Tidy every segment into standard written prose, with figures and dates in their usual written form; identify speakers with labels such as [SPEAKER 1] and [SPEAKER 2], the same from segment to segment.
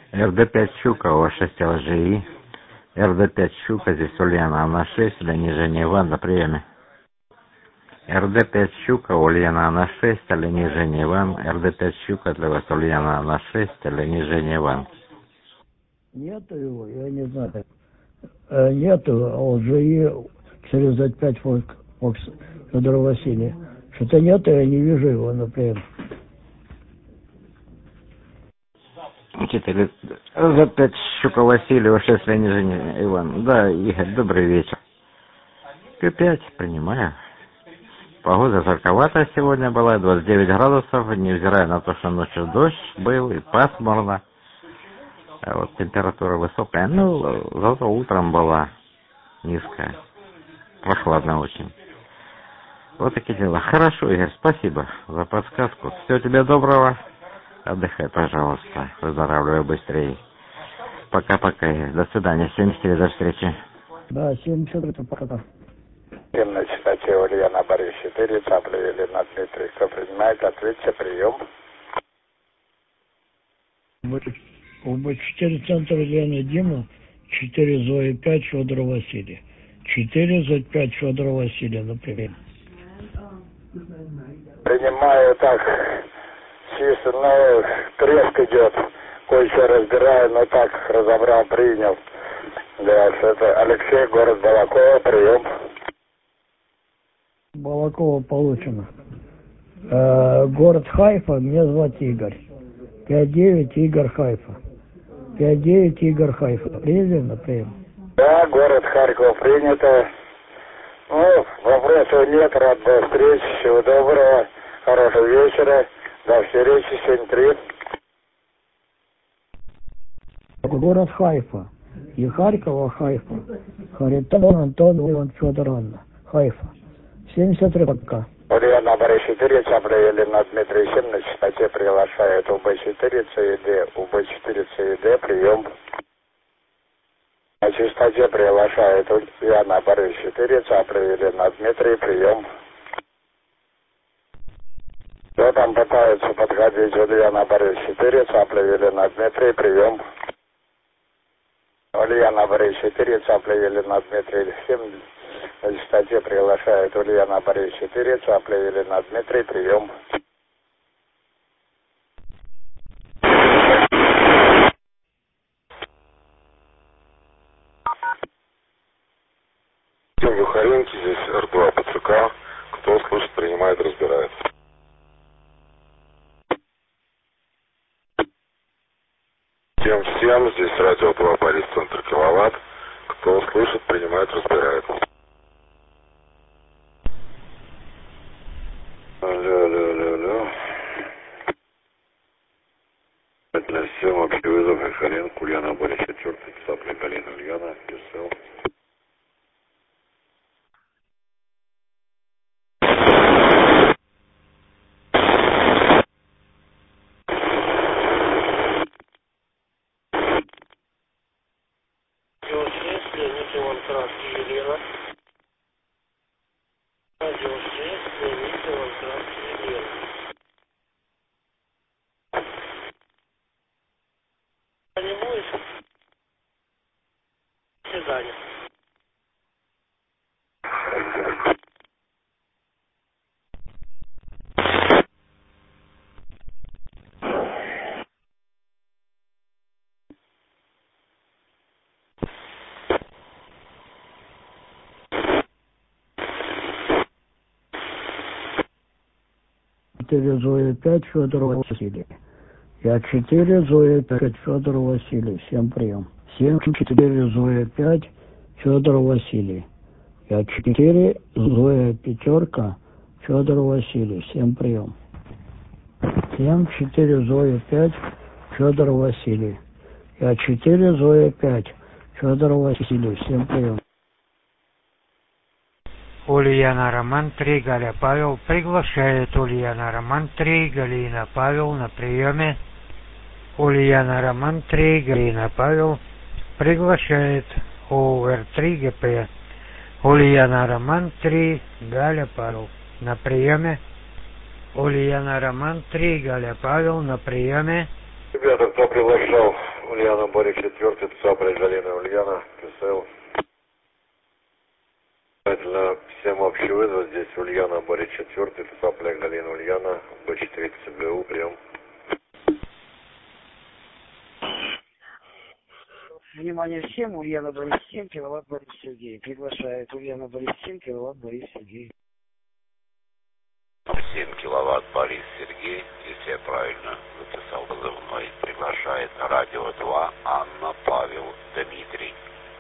[SPEAKER 1] РД-5 Щука, О6 ЛЖИ. РД-5 Щука, здесь Ульяна, на 6, для нижения Иван, на приеме. РД-5 Щука, Ульяна, на 6, для нижения Иван. РД-5 Щука, для вас Ульяна, на 6, для нижения Иван.
[SPEAKER 2] Нету его, я не знаю. Нету ЛЖИ через 5 Фокс Федора Василия. Что-то нету, я не вижу его, например.
[SPEAKER 1] 4 РД-5 Щука Василий, О6 для нижения Иван. Да, Игорь, добрый вечер. Q5, принимаю. Погода жарковатая сегодня была, 29 градусов, невзирая на то, что ночью дождь был и пасмурно. А вот температура высокая, ну, зато утром была низкая, прохладно очень. Вот такие дела. Хорошо, Игорь, спасибо за подсказку. Всего тебе доброго, отдыхай, пожалуйста, выздоравливай быстрее. Пока-пока, Игорь, до свидания, 74, до встречи.
[SPEAKER 2] Да, 74, пока.
[SPEAKER 3] На частоте Ульяна Борис 4, Цаплевели на Дмитрий. Кто принимает, ответьте, прием.
[SPEAKER 2] УБ-4 центр Ульяна Дима, 4 Зои 5 Федора Василия. 4 Зои 5 Федора Василия, например.
[SPEAKER 3] Принимаю так, чисто, но треск идет. Кое-что разбираю, но так разобрал, принял. Да, это Алексей, город Балакова, прием.
[SPEAKER 2] Балакова получено. Город Хайфа, меня зовут Игорь. 5-9 Игорь Хайфа. 5-9 Игорь Хайфа. Приняли, например?
[SPEAKER 3] Да, город Харьков принято. Ну, вопросов нет, рад до встречи, всего доброго, хорошего вечера, до встречи, 7-3.
[SPEAKER 2] Город Хайфа. И Харькова Хайфа. Харитон Антон Иван Федоровна. Хайфа. 73 пока.
[SPEAKER 3] Ульяна Борис 4, Цаплевели на Дмитрий 7, на частоте приглашает УБ-4 ЦИД, УБ-4 ЦИД, прием. На частоте приглашает Ульяна Борис 4, Цаплевели на Дмитрий, прием. Кто там пытается подходить? Ульяна Борис 4, Цаплевели на Дмитрий, прием. Ульяна Борис 4, Цаплевели на Дмитрий 7, на частоте приглашает Ульяна Борис 4, Цаплевели на Дмитрий, прием.
[SPEAKER 4] Юхаренки, здесь Р2 ПЦК. Кто слышит, принимает, разбирает. Всем, здесь радио 2 Борис, центр киловатт. Кто слышит, принимает, разбирает. Алло. Для всем общий вызов Юхаренко, Ульяна Борис 4, Цапля Галина Ульяна, ЮСЛ.
[SPEAKER 2] Зоя 5 Федор Василий. Я 4 Зоя 5 Федор Василий. Всем прием. 7-4 Зоя 5 Федор Василий. Я 4 Зоя пятерка Федор Василий. Всем прием. 7-4 Зоя 5 Федор Василий. Я 4 Зоя 5 Федор Василий. Всем прием.
[SPEAKER 5] Ульяна Роман 3, Галя Павел приглашает Ульяна Роман 3, Галина Павел на приеме. Ульяна Роман 3, Галина Павел приглашает ОР3 ГП. Ульяна Роман 3, Галя Павел на приеме. Ульяна Роман 3, Галя Павел на приеме.
[SPEAKER 4] Ребята, кто приглашал Ульяна, Боря, 4, Цапля, Галина, Ульяна, КСЛ. Всем общий вызов. Здесь Ульяна, Боря, 4, Цапля, Галина, Ульяна, Б4, ЦБУ, прием.
[SPEAKER 6] Внимание всем, Ульяна, Борис, 7, киловатт, Борис, Сергей. Приглашает Ульяна, Борис, 7, киловатт, Борис, Сергей.
[SPEAKER 7] 7 киловатт Борис Сергей, если я правильно записал вызывной, приглашает радио 2 Анна, Павел, Дмитрий.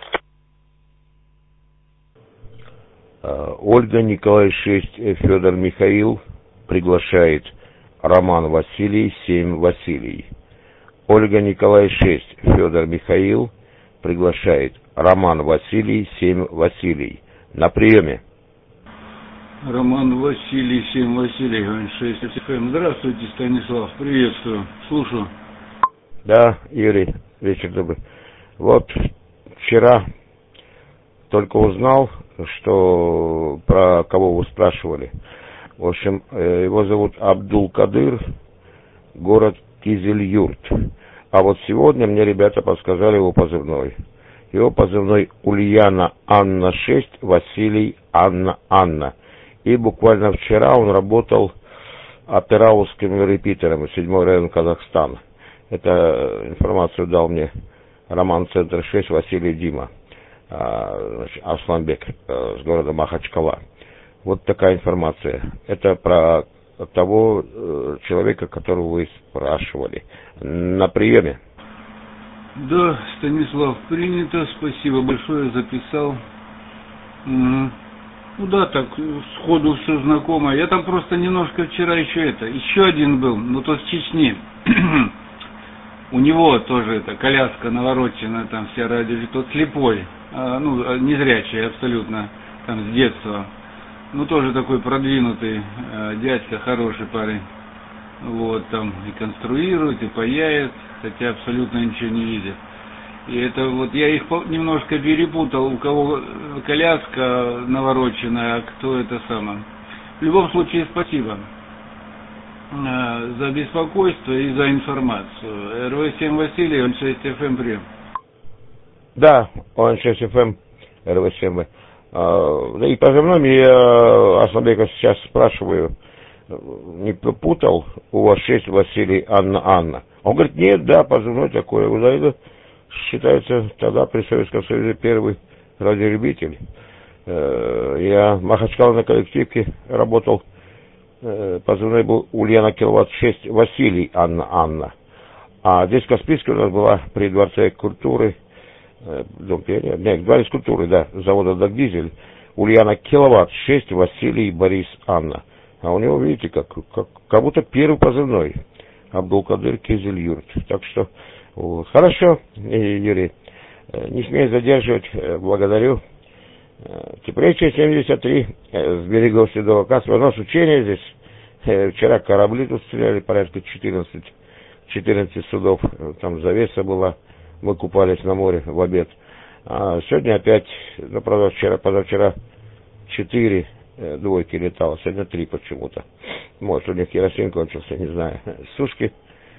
[SPEAKER 8] Ольга, Николай 6, Федор Михаил, приглашает Роман Василий, 7 Василий. Ольга, Николай 6, Федор Михаил, приглашает Роман Василий, 7 Василий. На приеме.
[SPEAKER 9] Роман Василий, 7 Василий, 6 ФМ. Здравствуйте, Станислав, приветствую. Слушаю.
[SPEAKER 8] Да, Юрий, вечер добрый. Вот вчера только узнал, что про кого вы спрашивали. В общем, его зовут Абдул-Кадыр, город Кизиль-Юрт. А вот сегодня мне ребята подсказали его позывной. Его позывной Ульяна Анна 6, Василий Анна Анна. И буквально вчера он работал операуским репитером 7-й район Казахстана. Эту информацию дал мне Роман Центр 6 Василий Дима, Асланбек с города Махачкала. Вот такая информация. Это про того человека, которого вы спрашивали. На приеме.
[SPEAKER 9] Да, Станислав, принято. Спасибо большое, записал. Ну да, так, сходу все знакомо. Я там просто немножко вчера еще один был, но тот с Чечни. У него тоже эта коляска навороченная, там вся радио, тот слепой, незрячий абсолютно, там с детства. Ну, тоже такой продвинутый дядька, хороший парень. Вот, там и конструирует, и паяет, хотя абсолютно ничего не видит. И это вот я их немножко перепутал, у кого коляска навороченная, а кто это самое. В любом случае, спасибо за беспокойство и за информацию. РВ-7 Василий, он 6 ФМ прием.
[SPEAKER 8] Да, он 6 ФМ, РВ-7. Да и позывным я Асланбека сейчас спрашиваю, не путал, у вас 6 Василий Анна Анна. Он говорит, нет, да, позывной такой. Это считается тогда при Советском Союзе первый радиолюбитель. Я в Махачкале на коллективке работал, позывной был Ульяна киловатт 6 Василий Анна Анна. А здесь в Каспийске у нас была при Дворце культуры, Дворец культуры, да, завода «Дагдизель», Ульяна киловатт 6 Василий Борис Анна. А у него, видите, как будто первый позывной. Абдул-Кадыр Кизиль-Юрт. Так что, вот. Хорошо, Юрий, не смею задерживать, благодарю. Теплейчая 73 с берегов Седого Каспия. У нас учения здесь. Вчера корабли тут стреляли, порядка 14 судов. Там завеса была. Мы купались на море в обед. А сегодня опять, правда, позавчера 4 двойки летало, сегодня 3 почему-то. Может, у них керосин кончился, не знаю. Сушки,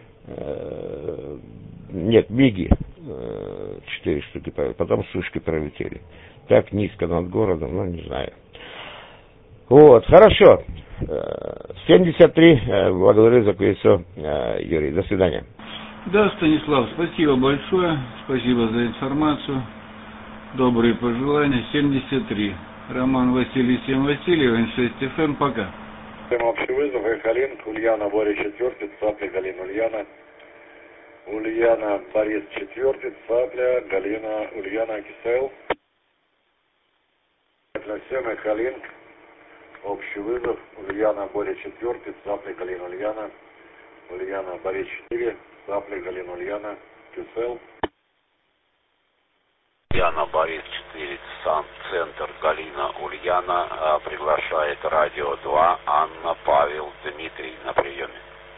[SPEAKER 8] нет, миги, 4 штуки, потом сушки пролетели. Так низко над городом, не знаю. Вот, хорошо. 73, благодарю за колесо, Юрий. До свидания.
[SPEAKER 9] Да, Станислав, спасибо большое, спасибо за информацию, добрые пожелания. 73. Роман Василий, 7 Васильев, 6 ФМ, пока.
[SPEAKER 4] Всем общий вызов, Галин, Ульяна, Боря, 4, Цапля, Галина, Ульяна. Ульяна, Борис, 4, Цапля, Галина, Ульяна, Кисел. Всем Галин, общий вызов, Ульяна, Боря, 4, Цапля, Галина, Ульяна. Ульяна, Борис, 4, Цапля, Галина, Ульяна, Кисел.
[SPEAKER 7] Ульяна, Борис 4, Центр, Галина, Ульяна, приглашает радио 2 Анна, Павел, Дмитрий на приеме.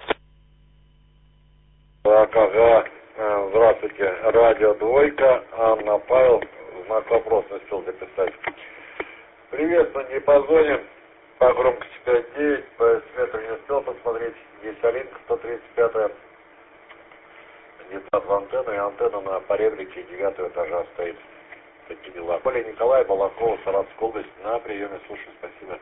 [SPEAKER 4] Так, ага, здравствуйте, радио Двойка, Анна, Павел, знак вопроса не успел записать. Привет, не позвоним, по громкости 5.9, по сметру не успел посмотреть, есть Алинка 135-я. не тот в антенну, и антенна на поребрике 9 этажа стоит. Такие дела. Более Николай Балакова, Саратовская область, на приеме. Слушай, спасибо.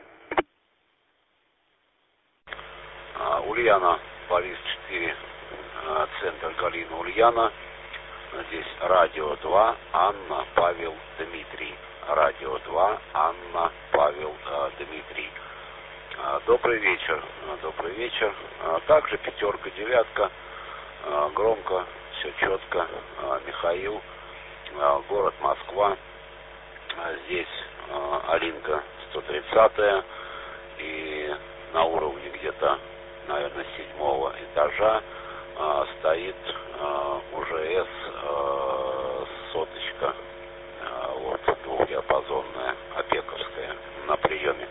[SPEAKER 7] Ульяна, Борис 4, центр Галина Ульяна. Здесь радио 2, Анна, Павел, Дмитрий. Радио 2, Анна, Павел, Дмитрий. Добрый вечер. Добрый вечер. Также 5, 9. Громко, все четко. Михаил, город Москва. Здесь Алинка 130 и на уровне где-то, наверное, 7 этажа стоит УЖС соточка, вот, двухдиапазонная, опековская, на приеме.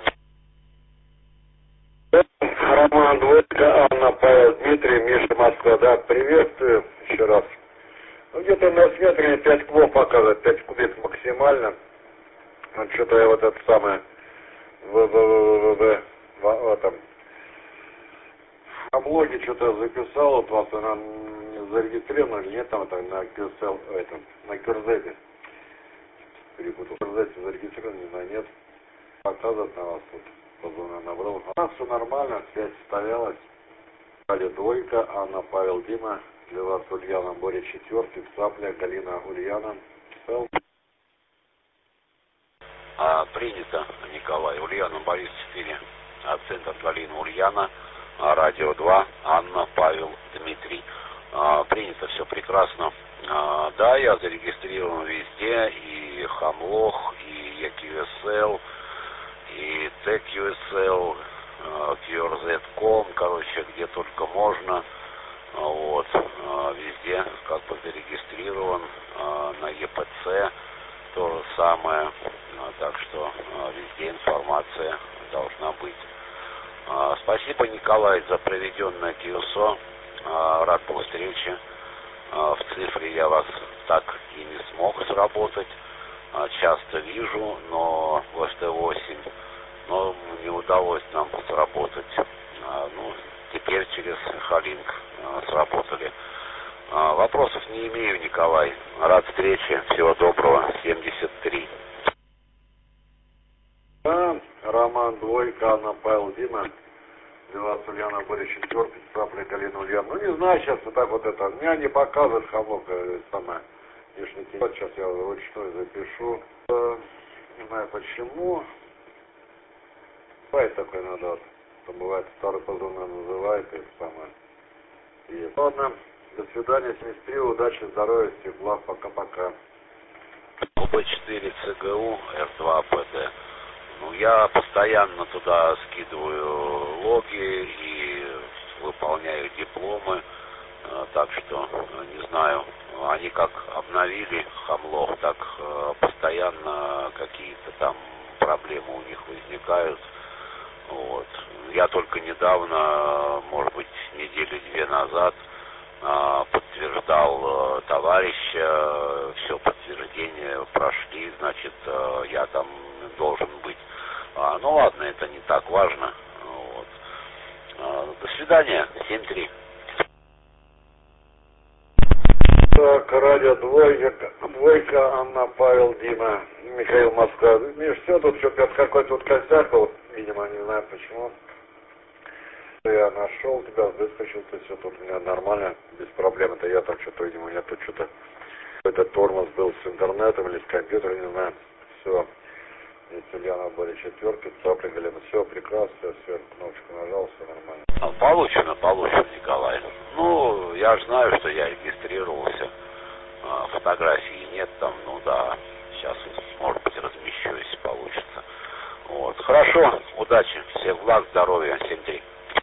[SPEAKER 4] Роман Двойка, Анна, Павел, Дмитрий, Миша, Москва. Да, приветствую еще раз. Ну, где-то на светре 5 квов показывает, 5 кубик максимально. Вот что-то я вот это самое в этом в блоге что-то записал, вот вас она зарегистрирована или нет, там это на QSL, на Кирзете. Перепутал. Кирзете зарегистрирован, не знаю, нет. Показывает на вас тут. Позвонил, набрал. У нас все нормально, связь состоялась. Радио Двойка, Анна, Павел, Дима. Для вас Ульяна, Боря 4, Цапля, Галина, Ульяна.
[SPEAKER 7] Принято, Николай. Ульяна, Борис 4, центр Галина, Ульяна. Радио 2, Анна, Павел, Дмитрий. Принято, все прекрасно. Да, я зарегистрирован везде, и Хамлох, и EQSL, и TQSL, QRZ.com, короче, где только можно. Вот, везде как бы зарегистрирован, на ЕПЦ то же самое, так что везде информация должна быть. Спасибо, Николай, за проведенное QSO. Рад был встрече. В цифре я вас так и не смог сработать. Часто вижу, но в FT8, но не удалось нам сработать. Ну, теперь через Халинк сработали. Вопросов не имею, Николай. Рад встрече. Всего доброго. 73.
[SPEAKER 4] Да, Роман Двойка, Анна, Павел, Дима. Для вас Ульяна, Боря 4, Цапля, Галина, Ульяна. Ну, не знаю, сейчас вот так вот это. Меня не показывает Хамлок, самое. Вот сейчас я вручную запишу. Не знаю почему. Бывает такое надо. Вот. Там бывает старый позвонок называет и самое. И ладно. До свидания, 73, удачи, здоровья, всех благ, пока-пока.
[SPEAKER 7] УБ4 ЦГУ, Р2ПД. Ну, я постоянно туда скидываю логи и выполняю дипломы, так что, не знаю, они как обновили Хамлов, так постоянно какие-то там проблемы у них возникают. Вот. Я только недавно, может быть, недели-две назад, подтверждал товарища, все подтверждения прошли, значит, я там должен быть. Ну ладно, это не так важно. Вот. До свидания, 7-3.
[SPEAKER 4] Так, радио Двойка, Анна, Павел, Дима, Михаил, Москва. Миш, все тут, что-то какой-то тут косяк был, видимо, не знаю почему. Я нашел тебя, выскочил, ты все тут у меня нормально, без проблем. Это я так что-то, видимо, у меня тут что-то какой-то тормоз был с интернетом или с компьютером, не знаю. Все. Здесь Ульяна, Боря 4, Цапля, Галина. Все прекрасно, все, кнопочку нажал, все нормально.
[SPEAKER 7] Получено, Николай. Ну, я же знаю, что я регистрировался. Фотографии нет там, ну да. Сейчас, может быть, размещу, если получится. Вот. Хорошо, удачи, всех благ, здоровья, 7-3.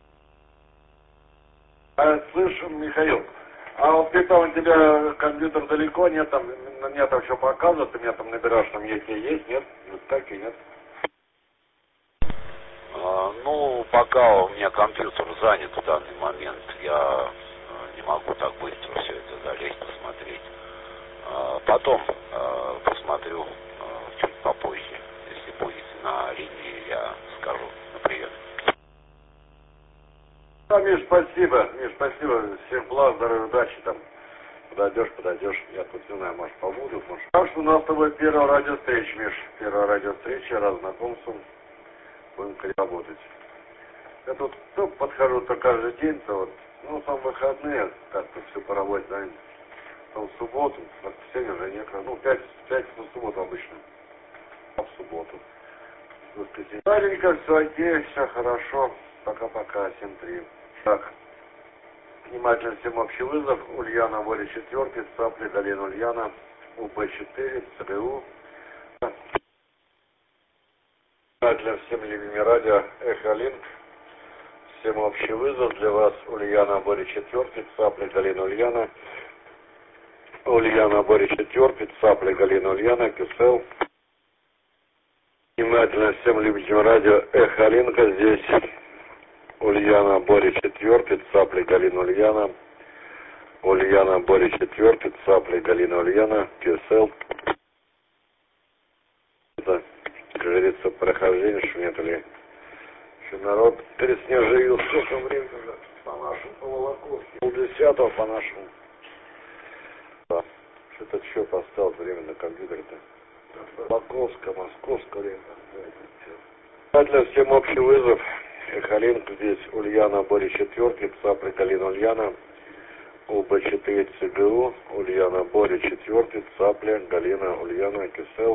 [SPEAKER 4] Слышь, Михаил, а вот ты там, у тебя компьютер далеко, нет там что показывать, ты меня там набираешь, там есть, нет? Вот так и нет.
[SPEAKER 7] Ну, пока у меня компьютер занят в данный момент, я не могу так быстро все это залезть, посмотреть. Потом посмотрю чуть попозже, если будете на линии, я скажу на прием.
[SPEAKER 4] Да, Миш, спасибо. Всех благ, здоровья, удачи там. Подойдешь. Я тут не знаю, может, побуду, может. Так что у нас с тобой первая радиовстреча, Миш. Первая радиовстреча, раз знакомством. Будем работать. Я тут подхожу-то каждый день-то вот. Ну, сам выходные, как-то все по работе занят. Там в субботу, в воскресенье уже некогда. Ну, пятницу, субботу обычно. А в субботу. В воскресенье. Маленько, все окей, все хорошо. Пока-пока, 7-3. Так. Внимательно всем общий вызов. Ульяна, Боря 4, Цапли, Галина Ульяна, УП-4, ЦГУ. Внимательно всем любимым радио Эхолинк. Всем общий вызов. Для вас Ульяна, Боря 4, Цапли, Галина Ульяна. Ульяна, Боря 4, Цапли, Галина Ульяна, КСЛ. Внимательно всем любителям радио Эхолинка. Здесь Ульяна, Боря 4, Цапли, Галина Ульяна. Ульяна, Боря 4, Цапли, Галина Ульяна, КСЛ. Это, как говорится, прохождение, что нет ли. Что народ переснежил, сколько времени уже по нашему, по Волоковске. 10-го по нашему. Да. Что-то что поставил время на компьютере-то. Московское время. Для всем общий вызов. Эхолинк, здесь Ульяна, Боря 4, Цапли, Галина Ульяна, УБ-4, ЦГУ, Ульяна, Боря 4, Цапли, Галина Ульяна, КСЛ.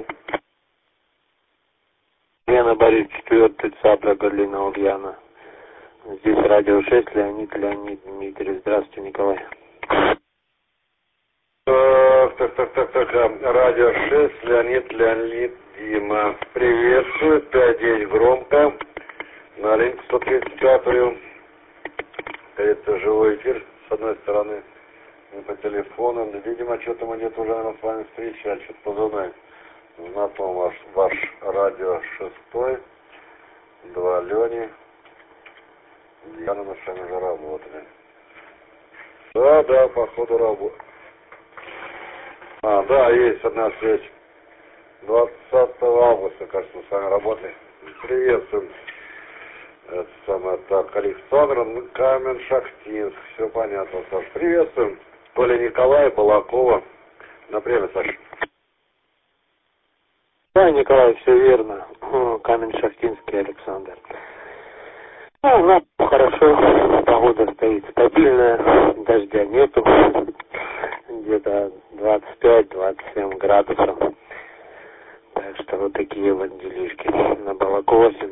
[SPEAKER 10] Ульяна, Боря 4, Цапля, Галина Ульяна. Здесь радио 6, Леонид, Дмитрий. Здравствуйте, Николай.
[SPEAKER 4] Так. Радио 6, Леонид, Дима. Приветствую, 5-9 громко. На линк 135-ю. Это живой эфир, с одной стороны, и по телефону. Видимо, что-то мы где-то уже с вами встречали, что-то позывной. Знаком ваш радио 6, 2 Лени. Диана, мы с вами уже работали. Да, по ходу работы. Да, есть одна связь. 20 августа, кажется, мы с вами работали. Приветствуем. Это самое, так, Александр, Камень-Шахтинск, все понятно, Саш. Приветствуем. Коля Николай, Балакова. Например, Саша.
[SPEAKER 10] Да, Николай, все верно. Камень-Шахтинский, Александр. Ну, у нас хорошо, погода стоит стабильная, дождя нету. Где-то 25-27 градусов. Так что вот такие вот делишки на Балакове.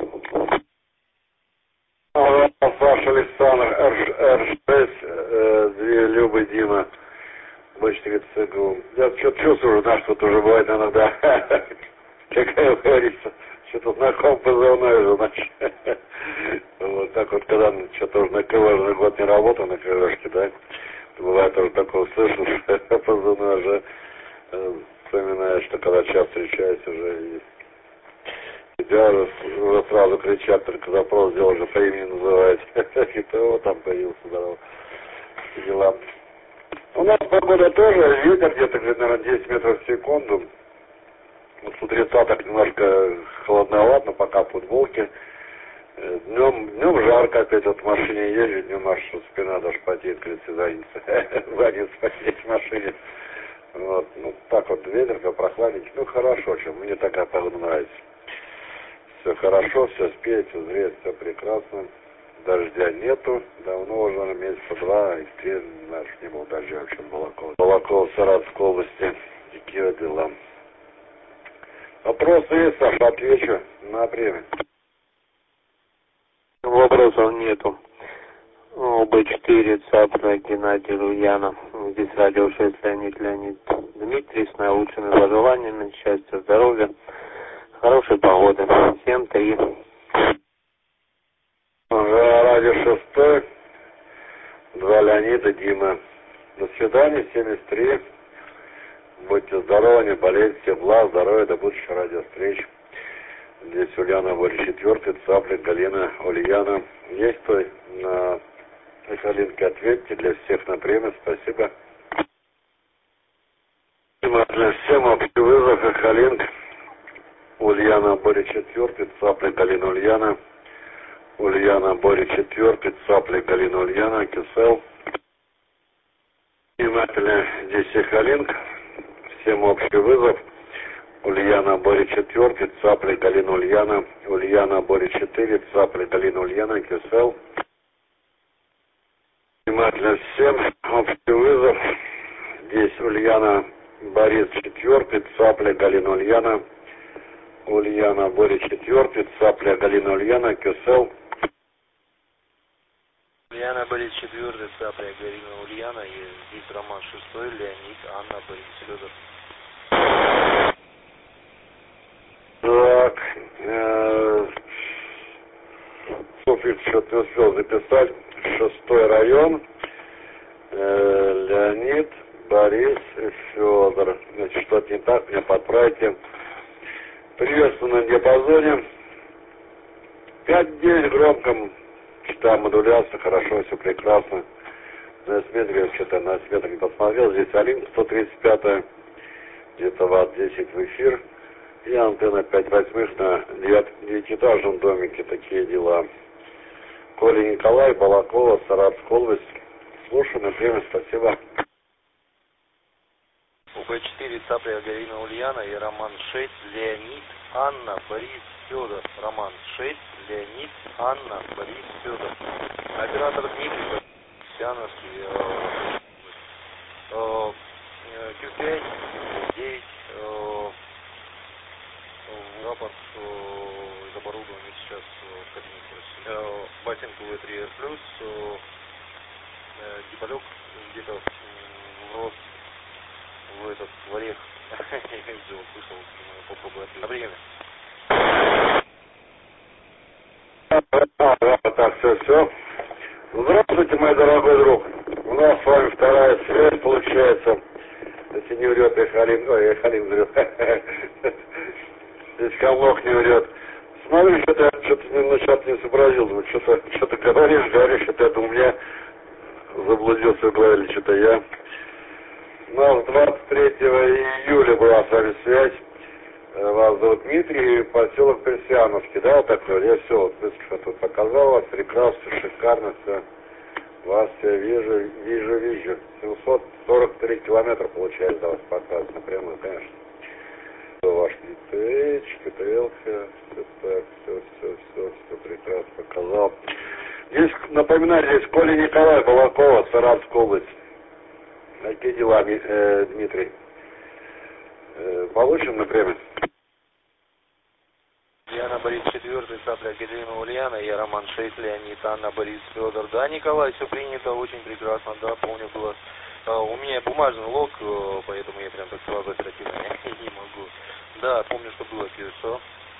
[SPEAKER 4] Саша, Александр, Р6, две Любы, Дима, Б4, ЦГУ. Я что-то чувствую, да, что-то уже бывает иногда, как говорится, что-то знаком позывной уже, значит. Вот так вот, когда что-то уже на КВ год не работал, на КВшке, да, бывает тоже такое слышно, что позывной уже вспоминаешь, что когда часто встречаешься уже и тебя уже сразу кричат, только запрос сделал, уже по имени называют. И то там появился, здорово. Дела. У нас погода тоже, ветер где-то, наверное, 10 метров в секунду. С утреца так немножко холодновато, пока в футболке. Днем жарко, опять вот в машине езжу, днем аж спина даже потеет, кажется, задница потеет в машине. Вот, ну так вот ветер, прохладненький, ну хорошо, чем мне такая погода нравится. Все хорошо, все спеет, все зреет, все прекрасно. Дождя нету. Давно уже, наверное, месяца 2 и 3, знаешь, не было дождя вообще в Балаково. Балаково, Саратовской области. Какие дела? Вопросы есть, Саша, отвечу на время.
[SPEAKER 10] Вопросов нету. ОБ-4, Цапля, Геннадий, Ульяна. Здесь радио 6, Леонид, Дмитрий. С наилучшими пожеланиями, счастья, здоровья. Хорошей погоды. 7-3.
[SPEAKER 4] Радио 6, 2 Леонида, Дима. До свидания, 73. Будьте здоровы, не болейте, все благ, здоровья, до будущих радиовстреч. Здесь Ульяна, Боря 4, Цапля, Галина, Ульяна. Есть кто на Эхолинке? Ответьте, для всех на премию, спасибо. Для всем общий вызов, Эхолинк. Ульяна, Боря 4, Цапля, Галина, Ульяна. Ульяна, Боря 4, Цапля, Галина, Ульяна, КСЛ. Внимательно, здесь Сахалинка. Всем общий вызов. Ульяна, Боря 4, Цапля, Галина, Ульяна. Ульяна, Боря 4, Цапля, Галина, Ульяна, Кисел. Внимательно всем общий вызов. Здесь Ульяна, Борис 4, Цапля, Галина, Ульяна. Ульяна, Боря 4, Цапля, Галина, Ульяна, Кисел.
[SPEAKER 11] Ульяна, Борис 4, Цапля, Галина, Ульяна. И здесь Роман 6, Леонид, Анна, Борис, Федор.
[SPEAKER 4] Так, Софик что-то не успел записать. 6-й район. Леонид, Борис и Федор. Значит, что-то не так, меня подправите. Приветствую на диапазоне. 5-9 громком. Читаю модуляцию, хорошо, все прекрасно. На сметре, что-то на сметре не посмотрел. Здесь Алин 135, где-то ватт 10 в эфир. И антенна 5/8 на 9-этажном домике, такие дела. Коля Николай, Балакова, Саратовская область. Слушаю, например, спасибо.
[SPEAKER 11] УБ-4, Цапля, Галина, Ульяна и Роман 6, Леонид, Анна, Борис, Федор. Роман 6, Леонид, Анна, Борис, Федор. Оператор Дмитрий, Сяновский, Q5, 9, рапорт из оборудования сейчас в кабинете. Ботинку В3R+, Гиполек где-то в рост в этот в орех. Я услышал, попробую ответить. Время.
[SPEAKER 4] Так, все. Здравствуйте, мой дорогой друг. У нас с вами вторая связь получается. Если не врет, Халин врет. Здесь Камлок не врет. Смотри, что-то не сообразил. Думаю, что-то говоришь, что-то это у меня заблудился в голове, или что-то я. У нас 23 июля была с вами связь. Вас зовут Дмитрий, поселок Персиановский, да, такой? Я все, вот фото показал вас, прекрасно, шикарно все. Вас я вижу. 743 километра получается, да, вас показывать напрямую, конечно. Ваш ТТХ, КТЛ, все прекрасно показал. Здесь, напоминаю, здесь Коля Николай, Балакова, Саратовская область. Какие дела, Дмитрий? Получим напрямую?
[SPEAKER 11] Яна, Борис 4, Цапля, Галина, Ульяна, я Роман 6, Леонид, Анна, Борис, Федор. Да, Николай, все принято, очень прекрасно, да, помню было. У меня бумажный лог, поэтому я прям так сразу оперативно не могу. Да, помню, что было QSO.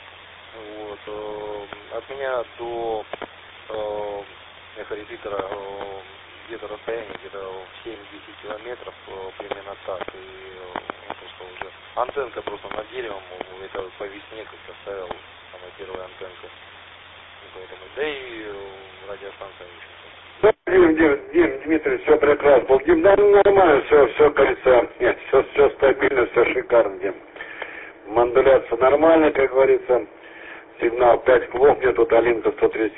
[SPEAKER 11] Вот, от меня до эхорепитера где-то расстояние, где-то 7-10 километров, примерно так. И просто уже антенка просто над деревом, это по весне как-то ставил, самая первая антенка. Поэтому, да и радиостанция
[SPEAKER 4] да, Дим, Дмитрий, все прекрасно был. Дим, да, нормально, все, кажется, нет, все стабильно, все шикарно, Дим. Модуляция нормальная, как говорится. Сигнал 5 квок, мне тут Алинка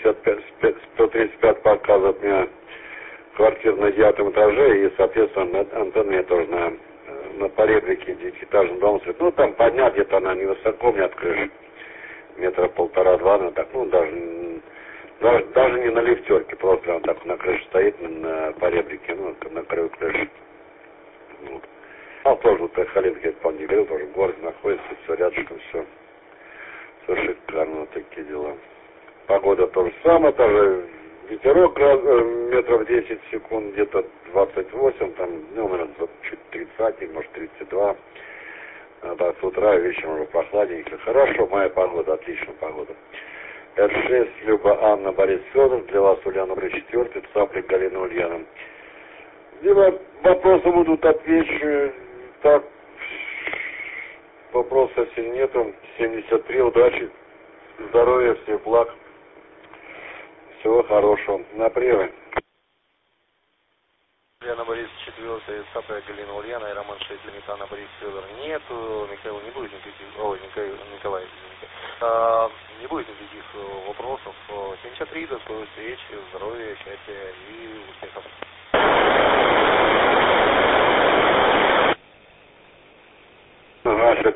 [SPEAKER 4] 135 показывает мне квартира на 9 этаже, и, соответственно, антенна мне тоже на поребрике 9-этажном доме. Ну, там поднять где-то она невысоко, у меня от крыши. Метра 1,5-2, ну, так, ну, даже не на лифтерке, просто он так на крыше стоит, на поребрике, ну, на краю крыши. Вот. А тоже вот Халинка, я помню, говорил, тоже в городе находится, все рядышком, все шикарно, вот такие дела. Погода тоже самое, тоже ветерок метров 10 в секунд, где-то 28, там, ну, наверное, чуть 30, может 32. Да, с утра и вечером уже прохладненько. Хорошо, моя погода, отличная погода. Р6, Люба, Анна, Борис, Федор, для вас Ульяна, Борис 4, Цапля, Галина, Ульяна. Где вопросы будут, отвечу. Так, вопросов если нету. 73, удачи, здоровья, всех благ. Всего хорошего. На приеме.
[SPEAKER 11] Ульяна, Борис 4, Цапля, Галина, Ульяна и Роман 6, Лимитана, Борис, Федор. Нету, Михаил, не будет никаких, Николай, извините. Не будет никаких вопросов. 73, до скорой встречи, здоровья, счастья и успехов.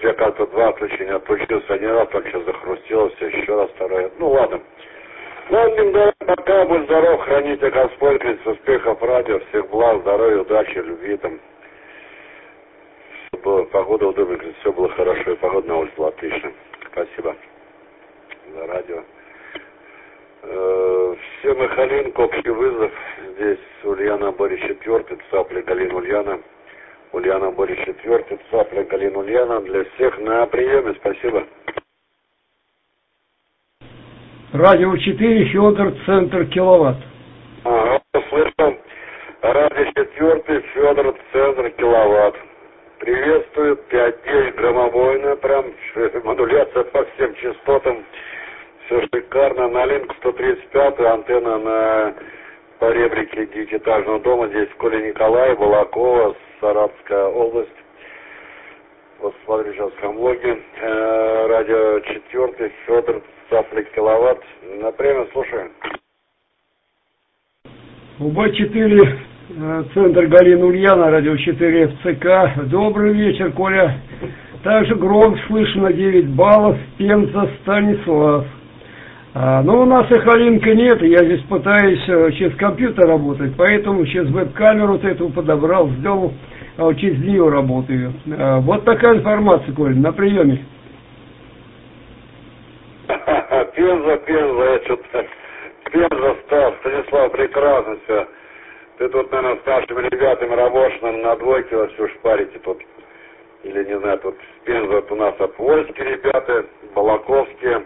[SPEAKER 4] тебя как-то два отключения отключился, один раз только сейчас захрустело все, еще раз второй. Ну ладно. Ладно, да, пока, будь здоров, храните Господь, успехов радио, всех благ, здоровья, удачи, любви там. Чтобы погода удобная, все было хорошо, и погода на улице была отлично. Спасибо за радио. Все Михалин, общий вызов. Здесь Ульяна Борис 4, Цапля Галина Ульяна. Ульяна Борис 4, Цапля Галина Ульяна. Для всех на приеме, спасибо.
[SPEAKER 12] Радио 4, Федор, центр киловатт.
[SPEAKER 4] Ага, слышал. Радио 4, Федор, центр киловатт. Приветствую, 5-9 громобойно, прям модуляция по всем частотам. Все шикарно. На линк 135, антенна на поребрике девятиэтажного дома. Здесь в школе Николая, Балакова, Саратовская область. Вот смотрю сейчас в комлоге. Радио 4, Федор, Цапля киловатт. Например, слушаем.
[SPEAKER 12] УБ-4, центр Галина Ульяна, радио 4 ФЦК. Добрый вечер, Коля. Также гром слышно 9 баллов, Пенза, Станислав. Но у нас Сахалинка нет, я здесь пытаюсь через компьютер работать, поэтому через веб-камеру вот эту подобрал, сделал, через нее работаю. Вот такая информация, Коля, на приеме.
[SPEAKER 4] Пенза, я что-то... Пенза, Стас, Станислав, прекрасно все. Ты тут, наверное, с нашими ребятами работаешь, наверное, на двойке вас все шпарите тут. Или, не знаю, тут Пенза, вот у нас Апольские ребята, Балаковские.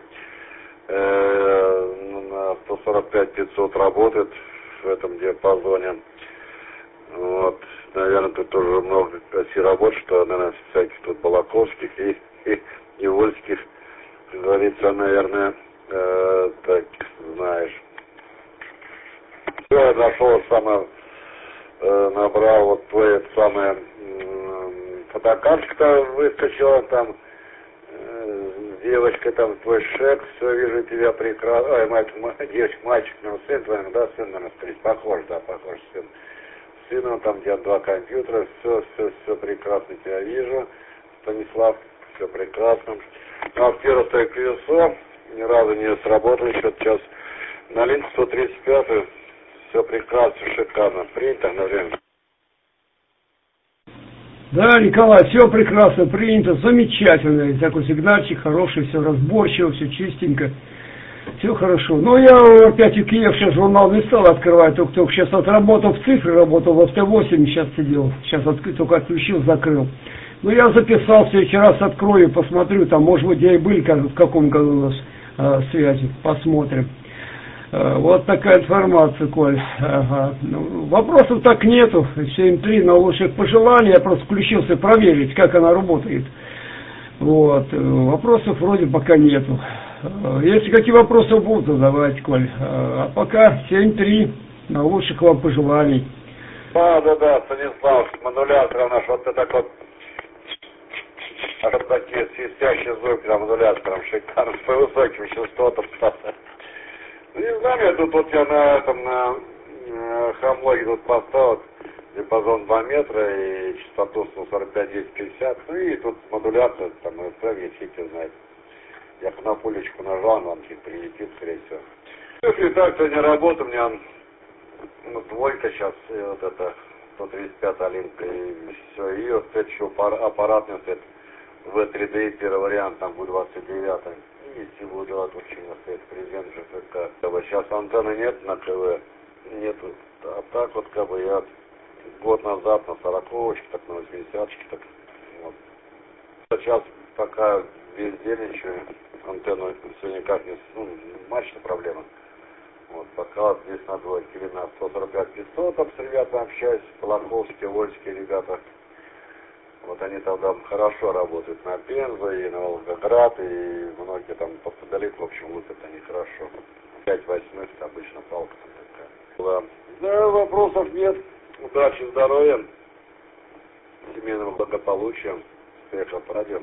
[SPEAKER 4] На 145-500 работает в этом диапазоне. Вот. Наверное, тут тоже много оси работ, что, наверное, всяких тут Балаковских и Вольских, как говорится, наверное, так, знаешь. Все, я нашел самое, набрал вот твои самые фотокарточка выскочила там. Девочка, там твой шек, все, вижу тебя прекрасно. Ой, девочка, мальчик, ну, сын твой, да, сын, наверное, скорее, похож, сын. Сыном, там, где 2 компьютера, все прекрасно тебя вижу. Станислав, все прекрасно. Ну, актера стоит колесо, ни разу не сработал еще сейчас. На линку 135, все прекрасно, шикарно. Принято на время.
[SPEAKER 12] Да, Николай, все прекрасно принято, замечательно. Такой сигнальчик хороший, все разборчиво, все чистенько, все хорошо. Но я опять у Киев сейчас журнал не стал открывать, только сейчас отработал в цифре, работал в АВТО-8, сейчас сидел, сейчас только отключил, закрыл. Ну, я записался, еще раз открою, посмотрю, там, может быть, где и были, в каком году у нас связи, посмотрим. Вот такая информация, Коль. Ага. Ну, вопросов так нету. 7.3 на лучших пожеланий. Я просто включился проверить, как она работает. Вот. Вопросов вроде пока нету. Если какие вопросы будут, задавайте, Коль. А пока 7.3 на лучших вам пожеланий.
[SPEAKER 4] Да, Станислав, модулятор наш, вот это вот. А вот такие свистящие звуки на модулятором, шикарно, с высоким частотом. Не знаю, я тут вот я на этом, на хамлоге тут поставил диапазон 2 метра и частоту 145-250, ну и тут модуляция, там, FM, если кто знает. Я на пулечку нажал, он прилетит, скорее всего. Если так, то не работает, у меня двойка сейчас, и вот это, 135 линка, и все, и вот это еще аппаратный, вот это, V3D, первый вариант, там будет 29. И будет очень стоит президент ЖФК. Сейчас антенны нет на ТВ, нету. А так вот как бы я год назад на 40-очке, так на 80-очке, так вот. Сейчас пока бездельничаю, антенну все никак не, мачта проблема. Вот пока вот здесь на двойке или на 145-500 там с ребятами общаюсь, Балаковские, Вольские ребята. Вот они тогда хорошо работают на Пензу и на Волгоград, и многие там далеко, в общем, лупят они хорошо. 5/8 обычно палка там такая. Да, вопросов нет. Удачи, здоровья, семейного благополучия, успехов радио.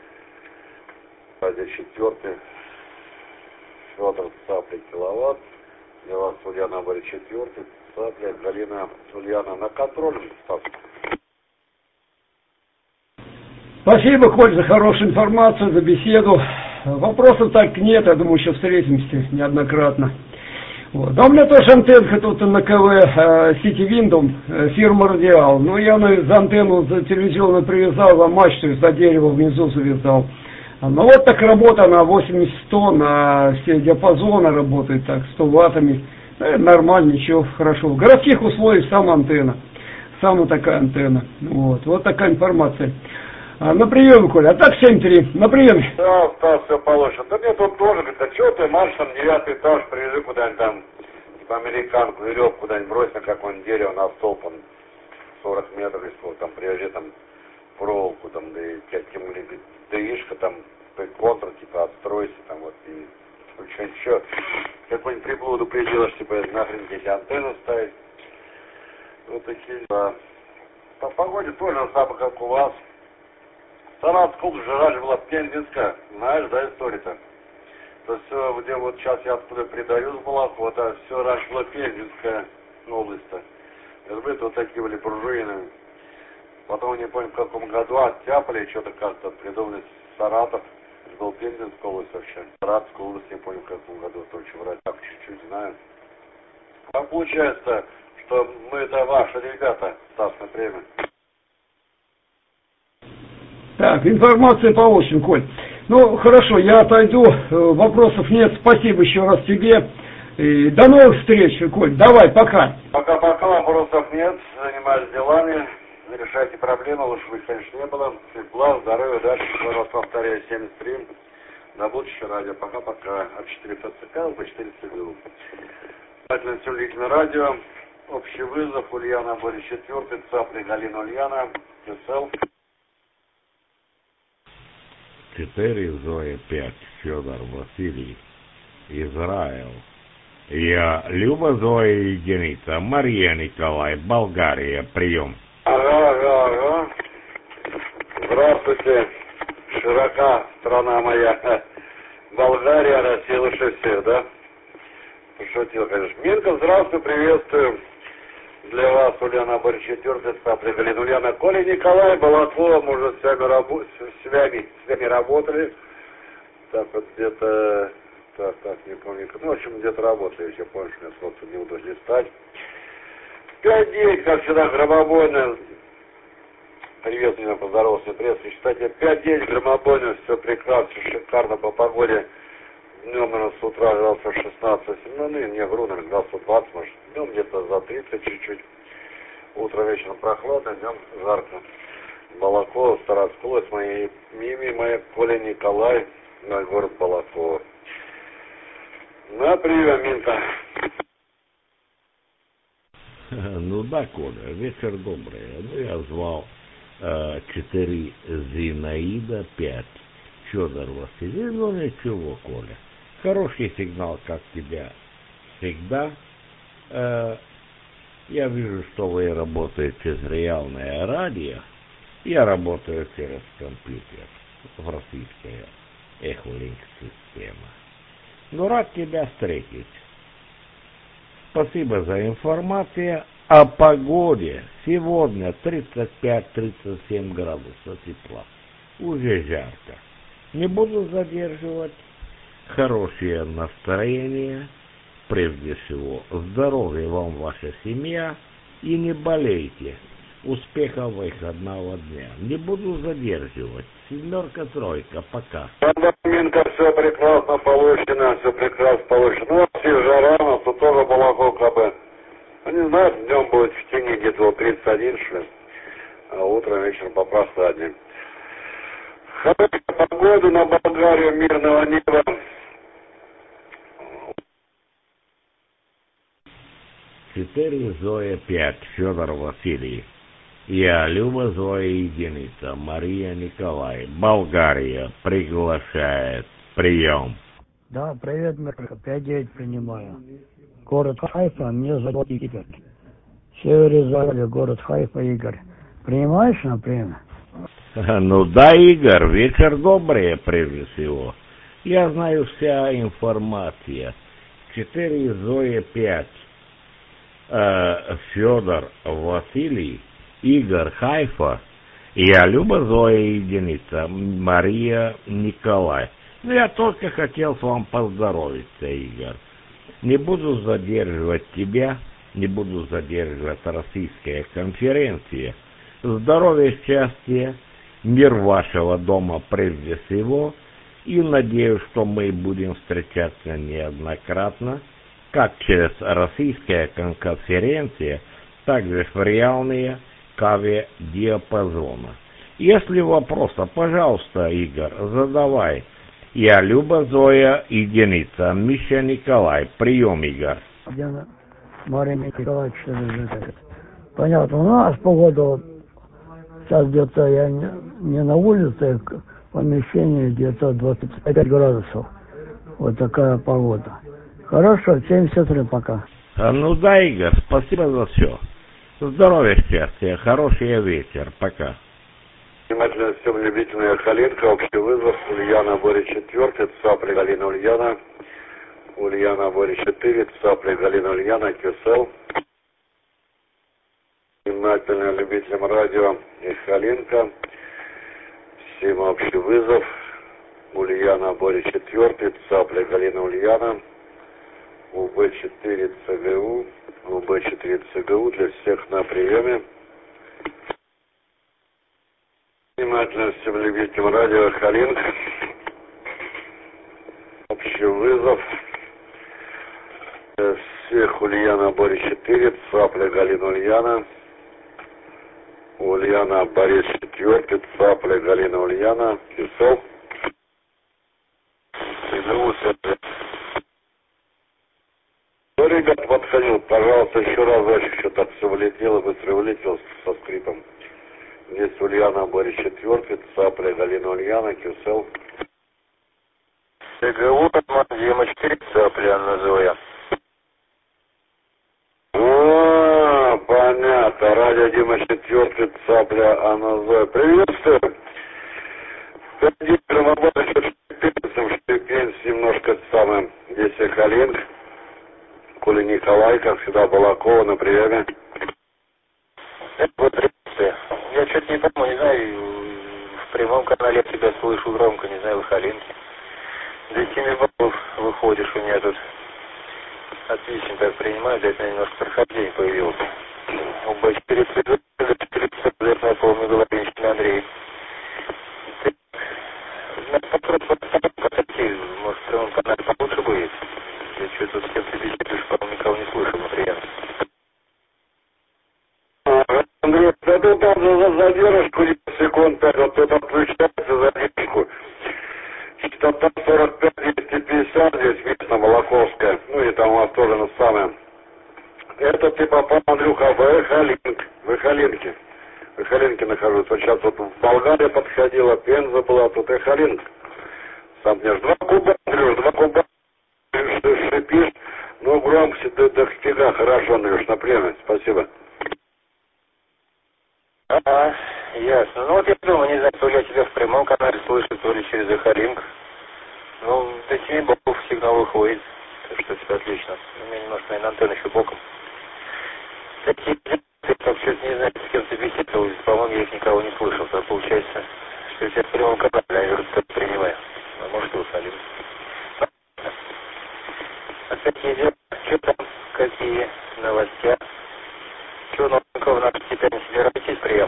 [SPEAKER 4] Радио 4, Федор, Цапля киловатт. Для вас Ульяна Борис 4, Цапля, Галина Ульяна на контроле.
[SPEAKER 12] Спасибо, Коль, за хорошую информацию, за беседу. Вопросов так нет, я думаю, еще встретимся неоднократно. Вот. А у меня тоже антенка тут на КВ City Windom, фирма Радиал. Ну, я за антенну за телевизионную привязал, за мачту, за дерево внизу завязал. Ну, вот так работа, она 80-100, на все диапазоны работает, так, 100 ваттами. Нормально, ничего, хорошо. В городских условиях сама антенна. Самая такая антенна. Вот такая информация. На приеме, Коля. А так 7-3. На приеме.
[SPEAKER 4] Да, все положено. Да мне тут тоже говорит, а что ты, марш там 9 этаж, привяжи куда-нибудь там, типа американку, веревку куда-нибудь брось на какое-нибудь дерево, на столб, он 40 метров, или сколько, там привяжи там проволоку, там, да и каким-нибудь ДИшка, там, контр, типа, отстройся, там, вот, и что-нибудь еще, какую-нибудь приблуду приделаешь, типа, нахрен здесь антенну ставить. Вот такие, да. По погоде тоже самое, как у вас. Саратовская область жара была Пензенская, знаешь, да, история-то? То все, где вот сейчас я откуда передаю с Балахова, да, все раньше была Пензенская область-то. Это вот такие были пружины. Потом, не помню, в каком году оттяпали, что-то как-то придумали Саратов. Это был Пензенская область вообще. Саратовская область, не помню, в каком году, точно врать, так чуть-чуть знаю. А получается, что мы это ваши ребята, Стасное время.
[SPEAKER 12] Так, информация получена, Коль. Ну, хорошо, я отойду, вопросов нет, спасибо еще раз тебе. И до новых встреч, Коль, давай, пока.
[SPEAKER 4] Пока-пока, вопросов нет, занимаюсь делами, решайте проблемы, лучше бы их, конечно, не было. Благ, здоровья, дальше, еще раз повторяю, 73, до будущего радио, пока-пока, от 4 ФЦК по 4 ЦГУ. Обязательно телевидение радио, общий вызов, Ульяна, Борис 4, Цапли, Галина Ульяна, СЛ.
[SPEAKER 8] 4, Зоя 5, Федор Василий, Израил. Я Люба, Зоя единица, Мария Николай, Болгария, прием.
[SPEAKER 4] Ага. Здравствуйте, широка страна моя. Болгария, Россия лучше всех, да? Пошутил, конечно. Минка, здравствуй, приветствую. Для вас, Ульяна, Борис 4, Цапли, Галина Ульяна, Коля Николай, Балаклава, мы уже с вами работали. Так вот где-то, так, не помню, ну, в общем, где-то работали, если помнишь, мне просто не удалось листать. 5-9, как всегда, громобойно. Привет, меня поздоровался, приветствую. Кстати, 5-9, громобойно, все прекрасно, шикарно по погоде. Днем, наверное, с утра градусов 16, ну, не вру, наверное, градусов 20, может, днем где-то за 30 чуть-чуть. Утром, вечером прохладно, днем жарко. Балаково, Саратовская область, мои Мими, моя Коля Николай, мой город Балаково. На прием, Минка.
[SPEAKER 8] Ну да, Коля, вечер добрый. Ну, я звал 4 Зинаида, 5 Федор Василий. Ну ничего, Коля. Хороший сигнал, как тебя всегда. Я вижу, что вы работаете через реальное радио. Я работаю через компьютер. Российская Эхолинк система. Ну, рад тебя встретить. Спасибо за информацию о погоде. Сегодня 35-37 градусов тепла. Уже жарко. Не буду задерживать. Хорошее настроение. Прежде всего, здоровья вам ваша семья. И не болейте. Успехов выходного дня. Не буду задерживать. 7-3, пока.
[SPEAKER 4] Минка, все прекрасно получено, все прекрасно получено. Ну, все жара, у нас тут тоже Балаков КБ. Ну, не знаю, днем будет в тени где-то 31, что ли. А утром, вечером попрохладнее. Хорошая погода на Болгарию, мирного неба.
[SPEAKER 8] Четыре Зоя 5, Федор Василий. Я Люба, Зоя единица, Мария Николай, Болгария, приглашает. Прием.
[SPEAKER 2] Да, привет, Мирка, 5-9 принимаю. Город Хайфа, мне зовут Игорь. Север Израиля, город Хайфа, Игорь. Принимаешь на время?
[SPEAKER 8] Ну да, Игорь, вечер добрый, прежде всего. Я знаю вся информация. 4 Зоя 5. Федор Василий, Игорь Хайфа. Я Люба, Зоя, единица. Мария, Николай. Ну, я только хотел с вами поздоровиться, Игорь. Не буду задерживать тебя, не буду задерживать российская конференция. Здоровья, счастья, мир вашего дома прежде всего. И надеюсь, что мы будем встречаться неоднократно, как через российская конференция, так же в реальные диапазона. Если вопросы, пожалуйста, Игорь, задавай. Я Люба, Зоя, единица. Миша, Николай. Прием, Игорь.
[SPEAKER 2] Мария Николаевич, понятно. У нас погода, сейчас где-то я не на улице, в помещении где-то 25 градусов. Вот такая погода. Хорошо, 73 пока.
[SPEAKER 8] Ну да, Игорь, спасибо за все. Здоровья, счастья, хороший вечер. Пока.
[SPEAKER 4] Внимательно всем любителям Халинка, общий вызов, Ульяна, Боря 4, Цапля, Галина, Ульяна, Ульяна, Боря 4, Цапля, Галина, Ульяна, Кюсел. Внимательно любителям радио и Халинка, всем общий вызов, Ульяна, Боря 4, Цапля, Галина, Ульяна, УБ-4 ЦГУ, УБ-4 ЦГУ для всех на приеме. Внимательно всем любителям радио Халинг. Общий вызов. Всех Ульяна, Борис 4, Цапля, Галина, Ульяна. Ульяна, Борис 4, Цапля, Галина, Ульяна. Кисов. Ну, ребят, подходил, пожалуйста, еще разочек, что-то все влетело, быстро вылетел со скрипом. Здесь Ульяна, Борис 4, Цапля, Галина, Ульяна, Кюсел.
[SPEAKER 11] ТГУ, Дима 4, Цапля, Анна, Зоя.
[SPEAKER 4] Понятно. Радио Дима 4, Цапля, Анна, Зоя. Приветствую. Директором работает Штепенс, немножко самым. Здесь Халинг. Коля Николай, как всегда, Балакова на приеме.
[SPEAKER 11] Я что-то не пойму, не знаю, в прямом канале я тебя слышу громко, не знаю, в Халинке. До 7 баллов выходишь у меня тут. Отлично так принимаю, для этого немножко прохождение появилось. УБ-4 на полную голове, Андрей. Может, в прямом канале получше будет? Я что-то с кем-то беседуешь, по-моему, никого не слышу, например.
[SPEAKER 4] Андрей, да ты там за задержку секунд 5, вот тут отключается задержку. Частота 45-250 здесь местно, Волоковская. Ну и там у вас тоже на самое. Это ты попал, Андрюха, в Халинке. В Халинке нахожусь. Вот сейчас вот в Болгарии подходила, Пенза была, тут и Халинк. Сам мне 2 куба, Андрюш, 2 куба. Шипишь, ну громко, до фига, хорошо, Андрюш, на пленность. Спасибо.
[SPEAKER 11] Ага, ясно. Ну вот я думаю, не знаю, то ли я тебя в прямом канале слышу, то ли через Захаринг. Ну, до 7 баллов сигнал выходит, так что все отлично. У меня немножко, наверное, антенна еще боком. Такие я что-то не знаю, с кем ты беседовал, по-моему, я их никого не слышал. То получается, что я тебя в прямом канале, наверное, принимаю. А может и Захаринг. А такие дела, что там, какие новости? Что новенького на Титане собираетесь прием?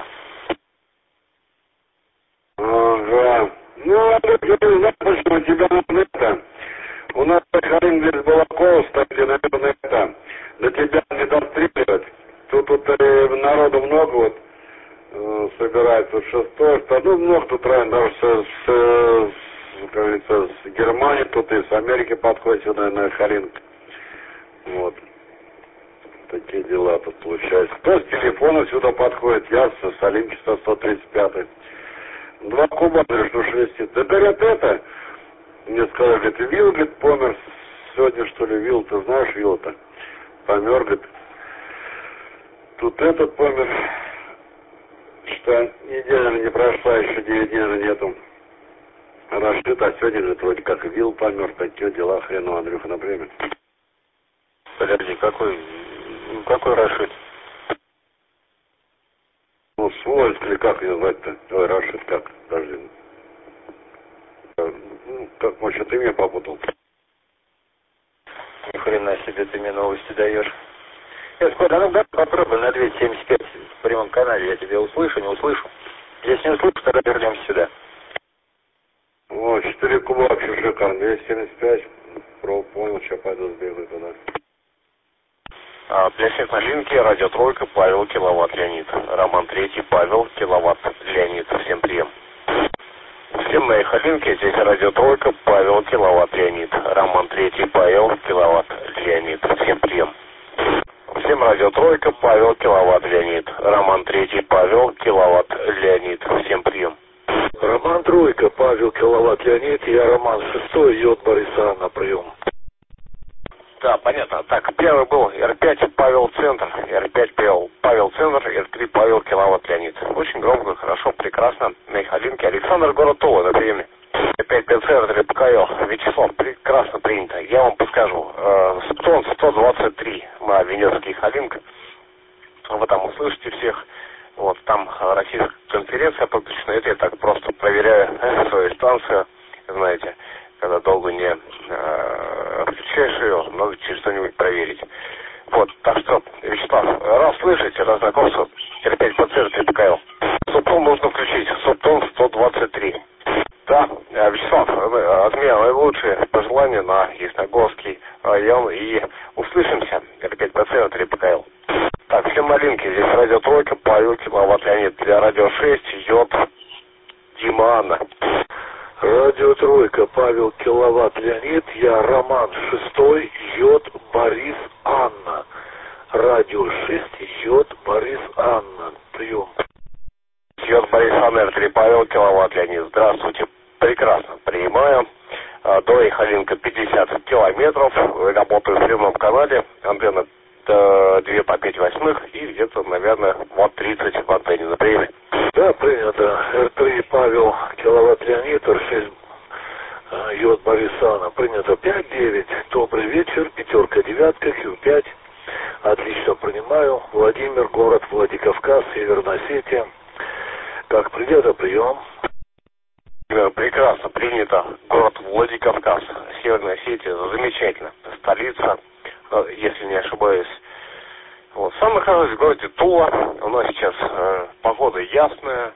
[SPEAKER 4] Ага. Ну, Андрей, я не знаю, почему тебя на это. У нас Харин здесь Балакова, кстати, наверное, это. До тебя не достреливать. Тут народу много вот собирается. 6-й, ну, много тут ранее, даже как говорится, с Германии, тут и с Америки подходит сюда на Харин. Вот. Такие дела тут получается. Кто с телефона сюда подходит? Я с Олимпи 135. 2 куба, говоришь, ну шелестит. Да говорят это. Мне сказали, говорит, Вилл, говорит, помер сегодня, что ли, Вилл, ты знаешь Вилл-то? Помер, говорит. Тут этот помер. Что неделя не прошла, еще 9 дней нету. Рашид, а сегодня, говорит, вроде как Вилл помер. Такие дела, хреново, Андрюха, на время.
[SPEAKER 11] Подожди, какой Рашид?
[SPEAKER 4] Ну, Свойск, или как ее звать-то? Ой, Рашид, как? Подожди. Как, может, ты меня попутал?
[SPEAKER 11] Ни хрена себе ты мне новости даешь. Скот, а ну да, попробуй на 275 в прямом канале, я тебя услышу, не услышу. Если не услышу, тогда вернемся сюда.
[SPEAKER 4] О, 4 куба вообще шикарно, 275. Понял, сейчас пойду сбегаю туда.
[SPEAKER 7] Для всех на линке радио Тройка, Павел, киловатт, Леонид. Роман 3, Павел, киловатт, Леонид. Всем прием. Всем на Эхолинке, здесь радио Тройка, Павел, киловатт, Леонид. Роман 3, Павел, киловатт, Леонид. Всем прием. Всем радио Тройка, Павел, киловатт, Леонид. Роман 3, Павел, киловатт, Леонид. Всем прием.
[SPEAKER 13] Роман Тройка, Павел, киловатт, Леонид. Я Роман 6, Йод Бориса на прием.
[SPEAKER 7] Да, понятно. Так, первый был Р5, Павел, центр. Р5, Павел, центр. Р3, Павел, киловатт, Леонид. Очень громко, хорошо, прекрасно. На Эхолинке. Александр, город Тула, на приеме. Р5, ПЦ, Р3, ПКЛ. Вячеслав, прекрасно принято. Я вам подскажу. Субтон 123 на Венецкий Эхолинк. Вы там услышите всех. Вот, там российская конференция подключена. Это я так просто проверяю свою станцию, знаете. Когда долго не включаешь ее, надо через что-нибудь проверить. Вот, так что, Вячеслав, раз слышите, раз знакомство, Р5 ПЦ, Р3 ПКЛ. Субтон нужно включить, субтон 123. Да, Вячеслав, от меня наилучшие пожелания на Ясногорский район и услышимся, Р5 ПЦ, Р3 ПКЛ. Так, всем на линке, здесь радио Тройка, Павел, киловатт, Леонид, для радио 6, Йод, Дима, Анна.
[SPEAKER 13] Радио Тройка, Павел, киловатт, Леонид. Я Роман 6, Йод Борис, Анна. Радио 6, Йод Борис, Анна. Прием.
[SPEAKER 7] Йод Борис, Анна, Р3, Павел, киловатт, Леонид. Здравствуйте. Прекрасно принимаю. До Эхолинка 50 километров. Работаю в прямом канале. Антенна 2 по 5/8 и где-то, наверное, вот 30 в антенне на приеме.
[SPEAKER 13] Да, принято. Р3 Павел, киловатт, Леонид. Р6 Йод Борисана. Принято 5-9. Добрый вечер. 5, 9, Q5. Отлично принимаю. Владимир, город Владикавказ, Северная Осетия. Как принято, прием.
[SPEAKER 7] Прекрасно принято. Город Владикавказ, Северная Осетия. Замечательно. Столица, если не ошибаюсь. Вот. Самый хороший в городе Тула. У нас сейчас погода ясная.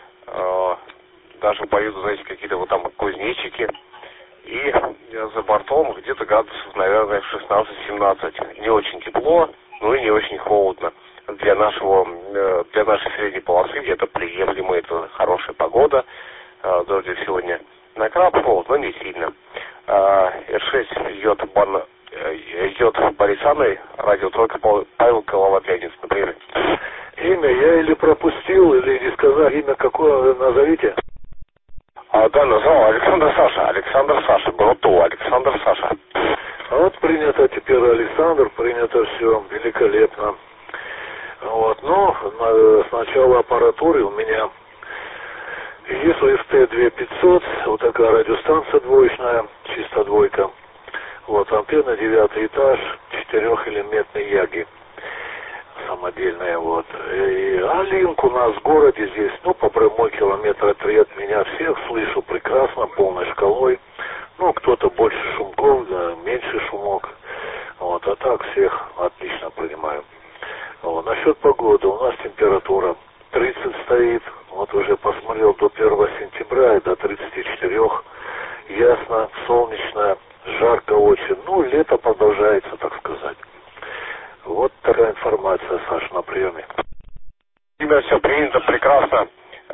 [SPEAKER 7] Даже поют, знаете, какие-то вот там кузнечики. И за бортом где-то градусов, наверное, 16-17. Не очень тепло, но и не очень холодно. Для нашей средней полосы где-то приемлемо. Это хорошая погода. Дождик сегодня накрапывал, но не сильно. Р6 идет Борисаной, радио Тройка, Павел, киловатт, Леонид, например.
[SPEAKER 13] Имя я или пропустил, или не сказал. Имя какое назовите?
[SPEAKER 7] Да, назвал Александр Саша, город Тула, Александр Саша.
[SPEAKER 13] Вот принято теперь Александр, принято все великолепно. Вот, но сначала аппаратуры у меня есть УФТ-2500, вот такая радиостанция двоечная, чисто двойка. Вот, антенна 9 этаж, 4-элементный яги, самодельная, вот. А линк у нас в городе здесь, по прямой километра 3 от меня, всех слышу прекрасно, полной шкалой. Кто-то больше шумков, да, меньше шумок. Вот, а так всех отлично принимаю. Вот, насчет погоды, у нас температура 30 стоит, вот уже посмотрел до 1 сентября и до 34, ясно, солнечно, жарко очень, лето продолжается, так сказать. Вот такая информация, Саш, на приеме.
[SPEAKER 7] У тебя все принято прекрасно.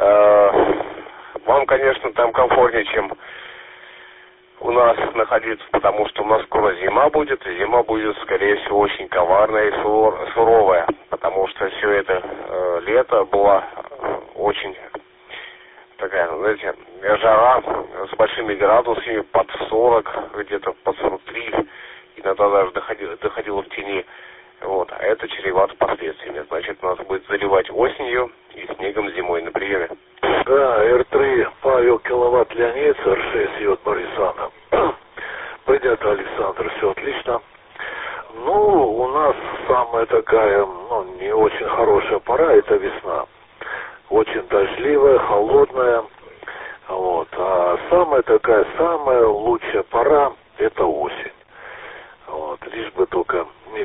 [SPEAKER 7] Вам, конечно, там комфортнее, чем у нас находиться, потому что у нас скоро зима будет, и зима будет, скорее всего, очень коварная и суровая, потому что все это лето было очень такая, знаете, жара с большими градусами, под 40, где-то под 43, иногда даже доходило в тени. Вот, а это чревато последствиями. Значит, нас будет заливать осенью и снегом зимой на приеме.
[SPEAKER 13] Да, Р3 Павел, киловатт, Леонид, Р6 Йод Борисана. Принято, Александр, все отлично. У нас самая такая, не очень хорошая пора, это весна. дождливая, холодная. Вот. А самая лучшая пора — это осень. Вот. Лишь бы только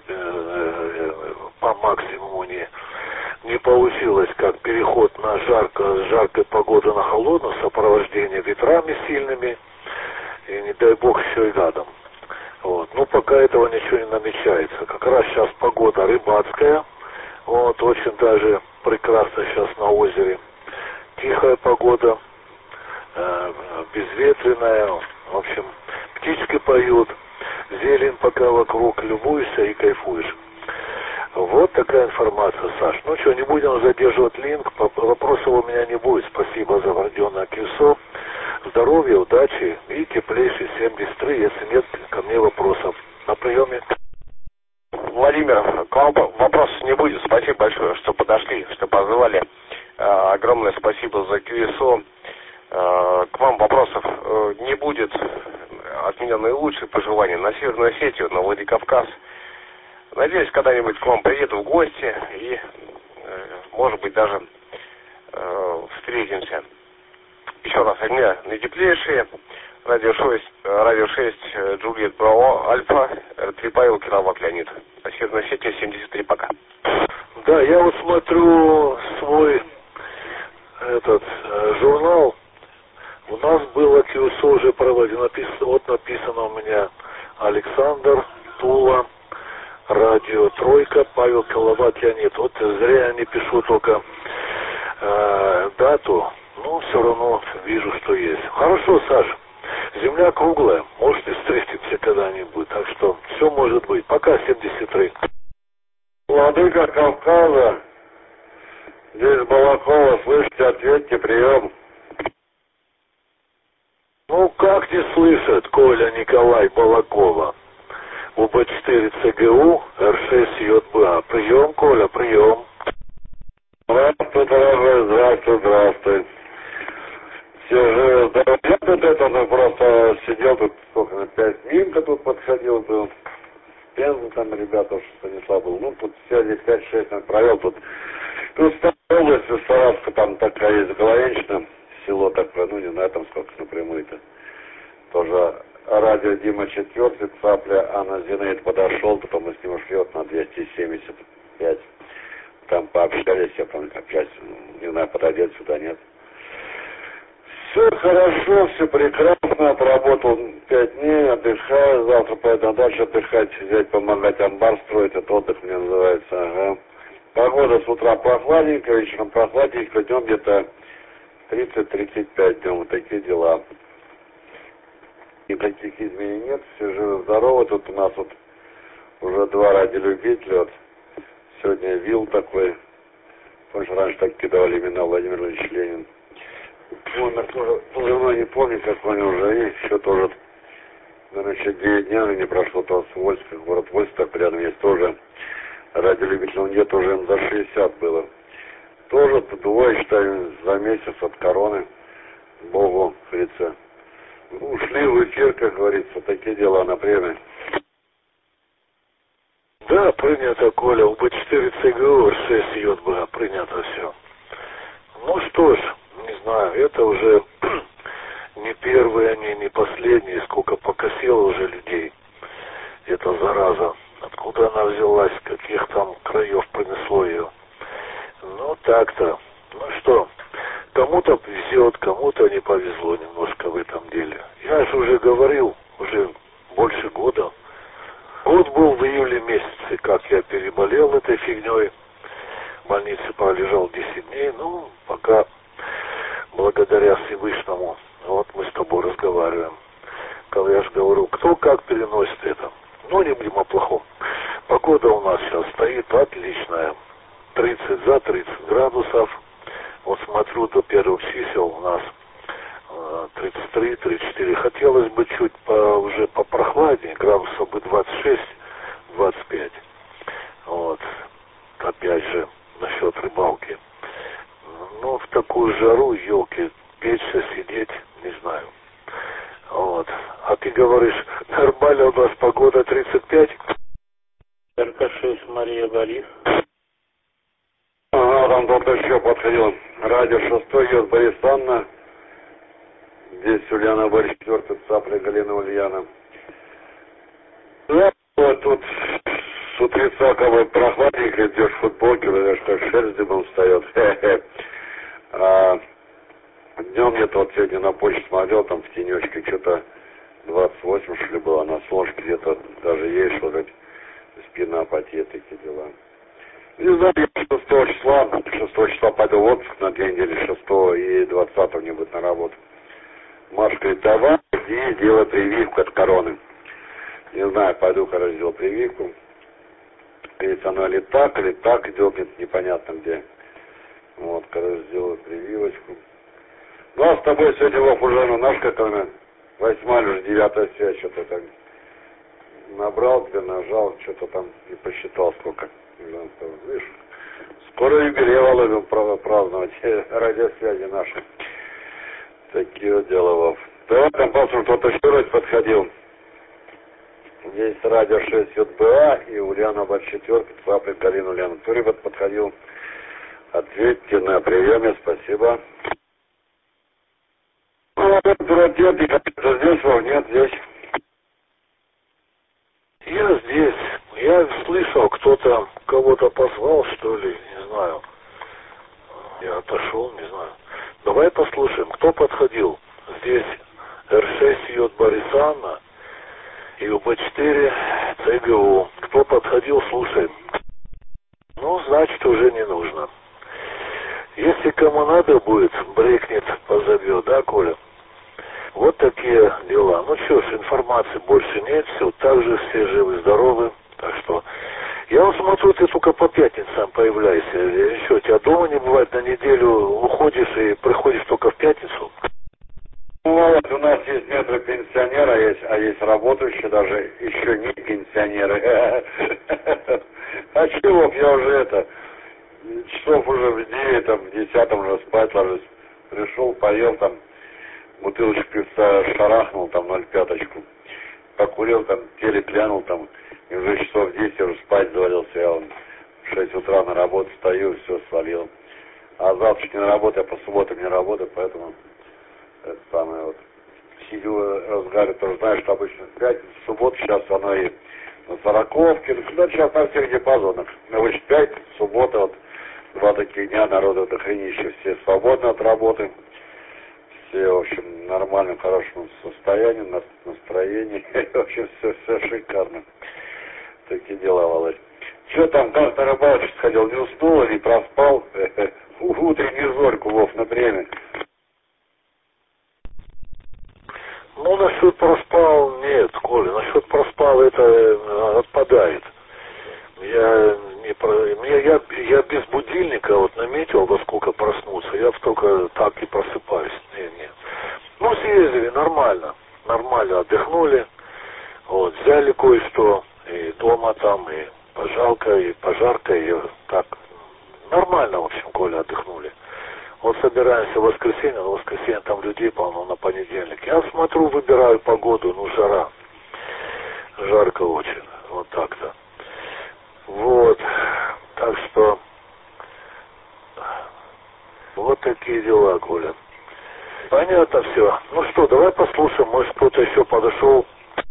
[SPEAKER 13] по максимуму не получилось, как переход на жаркой погоды на холодную, сопровождение ветрами сильными, и не дай бог еще и гадом. Вот. Ну, пока этого ничего не намечается. Как раз сейчас погода рыбацкая, вот, очень даже прекрасно сейчас на озере. Тихая погода, безветренная, в общем, птички поют, зелень пока вокруг, любуешься и кайфуешь. Вот такая информация, Саш. Ну что, не будем задерживать линк, вопросов у меня не будет. Спасибо за врожденное колесо. Здоровья, удачи и теплейший 73, если нет ко мне вопросов. На приеме.
[SPEAKER 14] Владимир, к вам вопросов не будет. Спасибо большое, что подошли, что позвали. Огромное спасибо за QSO. К вам вопросов не будет. От меня наилучшие пожелания на Северную Осетию, на Владикавказ. Надеюсь, когда-нибудь к вам приеду в гости и, может быть, даже встретимся. Еще раз, от меня наитеплейшие. Радио 6, Джульет Браво, Альфа, РТ Павел, Кировак Леонид. Северная Осетия, 73, пока.
[SPEAKER 13] Да, я вот смотрю свой журнал. У нас было QSO уже проводено. Вот написано у меня Александр, Тула, Радио Тройка, Павел Киловатт, Леонид. Вот зря я не пишу только дату, но все равно вижу, что есть. Хорошо, Саша. Земля круглая, может и встретимся когда-нибудь. Так что все может быть. Пока, 73.
[SPEAKER 4] Владыка Кавказа, здесь Балакова, слышите, ответьте, прием.
[SPEAKER 13] Ну как не слышит Коля Николай Балакова? УБ-4 ЦГУ, Р6 ЙБА. Прием, Коля, прием.
[SPEAKER 4] Здравствуй, дорогой, здравствуй. Все живы, здоровы. Я тут просто сидел тут, сколько, на 5 Минка тут подходил, был. Пенза там, ребята, Станислав был. Ну, тут сегодня 5-6 провел тут. Тут в области Саратовска, там такая есть Головенщина, село такое, ну, не знаю, там сколько напрямую-то. Тоже радио Дима 4, цапля, Анна Зинаид подошел, потом мы с ним ушли вот на 275. Там пообщались, я там опять, не знаю, подойдет сюда, нет. Все хорошо, все прекрасно, отработал 5 дней, отдыхаю, завтра поеду дальше отдыхать, взять, помогать амбар строить, это отдых мне называется, ага. Погода с утра прохладненькая, вечером прохладненькая, днем где-то 30-35 днем, вот такие дела. Никаких изменений нет, все живы-здоровы, тут у нас вот уже 2 радиолюбителя, вот сегодня Вил такой, помнишь, раньше так кидали имена Владимир Ильич Ленин. Номер тоже не помню, какой он уже есть, еще тоже, наверное, еще 9 дня не прошло, то с Вольска, город Вольск, так рядом есть тоже радиолюбитель, где тоже им за 60 было. Тоже двое, считаю, за месяц от короны, Богу, говорится, ушли в эфир, как говорится, такие дела на время. Да, принято, Коля, УБ-4 ЦГУ, 6 ЙБА, принято все. Ну что ж, не знаю, это уже не первые они, не последние, сколько покосило уже людей. Эта зараза, откуда она взялась, каких там краев принесло ее. Ну так-то, ну что, кому-то везет, кому-то не повезло немножко в этом деле. Я же уже говорил, уже больше года. Год был в июле месяце, как я переболел этой фигней. В больнице пролежал 10 дней, ну, пока, благодаря Всевышнему, вот мы с тобой разговариваем. Когда я же говорю, кто как переносит это. Ну, не будем о плохом. Погода у нас сейчас стоит отличная. 30 за 30 градусов. Вот смотрю, до первых чисел у нас 33-34. Хотелось бы чуть уже попрохладнее, градусов бы 26-25. Вот. Опять же, насчет рыбалки. Ну, в такую жару, елки, печься, сидеть, не знаю. Вот. А ты говоришь, нормально у нас погода 35?
[SPEAKER 10] РК-6, Мария Борис.
[SPEAKER 4] Ага, там
[SPEAKER 15] кто еще подходил. Радио 6, идет Борис Анна. Здесь Ульяна Борис 4, Цапля Галина Ульяна. Да, вот тут с утреца как бы прохладненько, идешь в футболке, даже как шерсть дыбом встает. А днем где-то вот сегодня на почту смотрел, там в тенечке что-то 28, что ли, было, на солнышке где-то даже есть, что ли, спина потеет, такие дела. Не знаю, 6 числа пойду в отпуск на 2 недели, 6 и 20 не будет на работу. Маша говорит, давай, иди, делай прививку от короны. Не знаю, пойду, короче, сделал прививку. Говорит, она или так идет, непонятно где. Вот, короче, сделаю прививочку. Ну, а с тобой сегодня, Вов, уже, ну, наш, как она, 8 или уже 9 связь, что-то так набрал тебе, нажал, что-то там и посчитал, сколько. Видишь, скоро юбилей, Володя, праздновать, радиосвязи наши. Такие вот дела, Вов. Давай там посмотрим, кто-то еще раз подходил. Здесь радио 6 ЮТБА и Ульяна Бат 4, Цапля Галина Ульяна. Кто, ребят, подходил? Ответьте на приеме, спасибо. Ну, ответ, здесь, Вов, нет, здесь.
[SPEAKER 13] Я здесь. Я слышал, кто-то кого-то позвал, что ли, не знаю. Я отошел, не знаю. Давай послушаем, кто подходил. Здесь Р6 Йод Борис Анна и УБ4 ЦГУ. Кто подходил, слушаем. Ну, значит, уже не нужно. Если кому надо будет, брекнет, позовет, да, Коля? Вот такие дела. Ну что ж, информации больше нет, все так же, все живы-здоровы. Так что, я вот смотрю, ты только по пятницам появляешься. Еще, тебя дома не бывает, на неделю уходишь и приходишь только в пятницу?
[SPEAKER 15] Ну, вот у нас есть метры пенсионера, а есть работающие даже, еще не пенсионеры. А чего, я уже часов уже в 9, там, в 10 уже спать ложусь. Пришел, поел там, бутылочку пивца шарахнул, там, 0,5. Покурил, там, телек глянул, там, и уже часов в 10 уже спать завалился. Я вон в 6 утра на работу встаю, все свалил. А завтра на работу, я по субботам не работаю, поэтому это самое вот. Сидю, разговариваю, тоже знаешь, что обычно в пятницу, в субботу сейчас оно и на Сороковке, ну, куда сейчас на всех диапазонах. Обычно пятница, суббота, вот, 2 таких дня, народу дохренище, все свободны от работы. Все, в общем, в нормальном, хорошем состоянии, настроении. В общем, все шикарно. Такие дела, Володь. Что там, как на рыбалочку сходил, не уснул или проспал? Утреннюю зорьку, Вов, на время.
[SPEAKER 13] Ну, насчет проспал, нет, Коля, насчет проспал это отпадает. Я без будильника вот наметил, во сколько проснуться, я только так и просыпаюсь. Не. Ну, съездили, нормально отдохнули, вот, взяли кое-что, и дома там, и пожарка, и так, нормально, в общем, Коля, отдохнули. Вот собираемся в воскресенье, но в воскресенье там людей полно, на понедельник. Я смотрю, выбираю погоду, ну, жара, жарко очень, вот так-то. Вот, так что, вот такие дела, Коля. Понятно все. Ну что, давай послушаем, может кто-то еще подошел.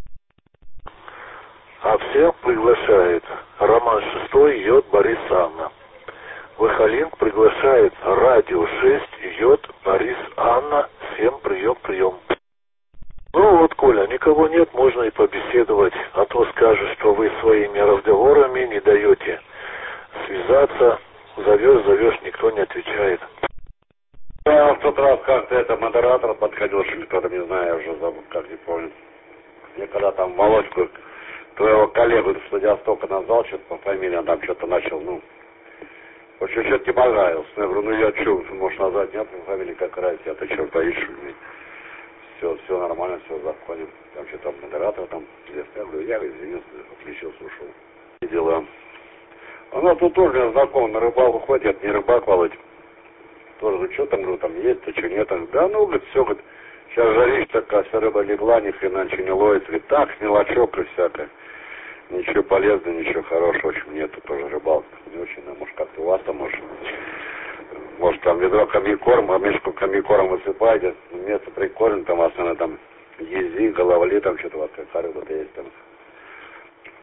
[SPEAKER 13] А всех приглашает Роман 6 Йод Борис Анна. Выхолинг приглашает радио 6 Йод Борис Анна. Всем прием. Ну вот, Коля, никого нет, можно и побеседовать. А то скажешь, что вы своими разговорами не даете связаться. Зовешь, никто не отвечает.
[SPEAKER 15] Да, в тот раз как-то модератор подходил, что ли, кто-то, не знаю, я уже забыл, как не помню. Я когда там Володьку, твоего коллегу с Владивостока назвал, что-то по фамилии, он там что-то начал, в общем, что-то не понравилось. Я говорю, я что, можешь назвать, нет, по фамилии как разница, я-то что, боишься? Все нормально, все в законе. Там что-то модератор, там, я говорю, я извинился, отключился, ушел. И дела. Она тут тоже знакома, на рыбалку ходит, не рыбак, Володь. Тоже, ну что там, там есть, то что нет. Да ну, говорит, все, говорит, сейчас жаришь такая, вся рыба легла, ни хрена ничего не ловится. Говорит, так, мелочок и всякое. Ничего полезного, ничего хорошего, в общем, нету тоже рыбалки. Не очень, может, как-то у вас там, может. может там ведро комбикорма, мешку комбикорм высыпаете, вместо прикорм, там основно там ези, головали, там что-то у вас какая рыба-то есть там.